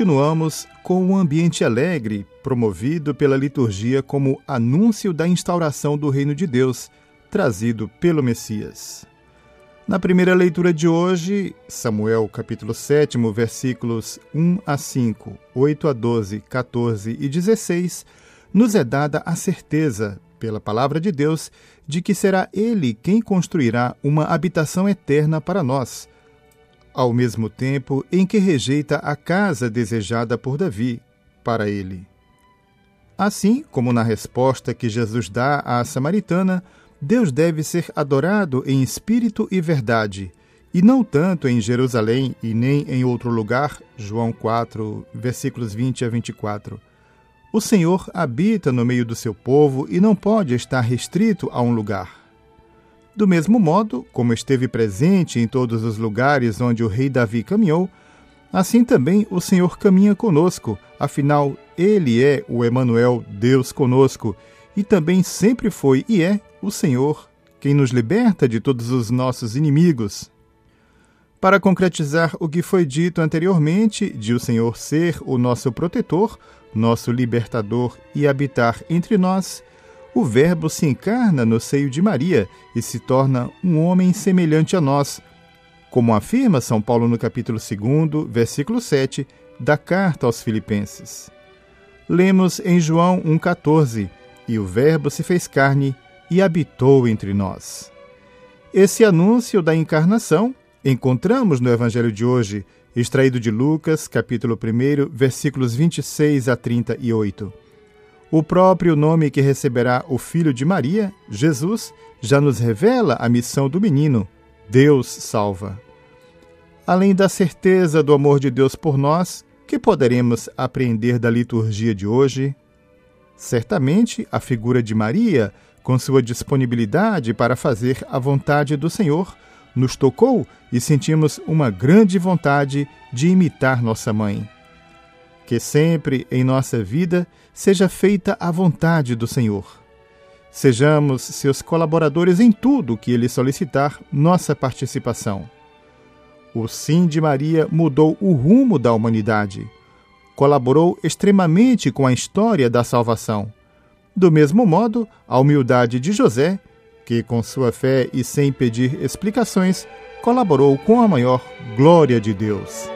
continuamos com um ambiente alegre, promovido pela liturgia como anúncio da instauração do reino de Deus, trazido pelo Messias. Na primeira leitura de hoje, Samuel capítulo 7, versículos 1 a 5, 8 a 12, 14 e 16, nos é dada a certeza, pela palavra de Deus, de que será Ele quem construirá uma habitação eterna para nós, ao mesmo tempo em que rejeita a casa desejada por Davi para ele. Assim como na resposta que Jesus dá à samaritana, Deus deve ser adorado em espírito e verdade, e não tanto em Jerusalém e nem em outro lugar, João 4, versículos 20 a 24. O Senhor habita no meio do seu povo e não pode estar restrito a um lugar. Do mesmo modo, como esteve presente em todos os lugares onde o rei Davi caminhou, assim também o Senhor caminha conosco, afinal, Ele é o Emanuel, Deus conosco, e também sempre foi e é o Senhor, quem nos liberta de todos os nossos inimigos. Para concretizar o que foi dito anteriormente, de o Senhor ser o nosso protetor, nosso libertador e habitar entre nós, o Verbo se encarna no seio de Maria e se torna um homem semelhante a nós, como afirma São Paulo no capítulo 2, versículo 7, da carta aos Filipenses. Lemos em João 1,14, e o Verbo se fez carne e habitou entre nós. Esse anúncio da encarnação encontramos no Evangelho de hoje, extraído de Lucas, capítulo 1, versículos 26 a 38. O próprio nome que receberá o filho de Maria, Jesus, já nos revela a missão do menino, Deus salva. Além da certeza do amor de Deus por nós, que poderemos aprender da liturgia de hoje? Certamente, a figura de Maria, com sua disponibilidade para fazer a vontade do Senhor, nos tocou e sentimos uma grande vontade de imitar nossa mãe. Que sempre em nossa vida seja feita a vontade do Senhor. Sejamos seus colaboradores em tudo que Ele solicitar nossa participação. O sim de Maria mudou o rumo da humanidade. Colaborou extremamente com a história da salvação. Do mesmo modo, a humildade de José, que com sua fé e sem pedir explicações, colaborou com a maior glória de Deus.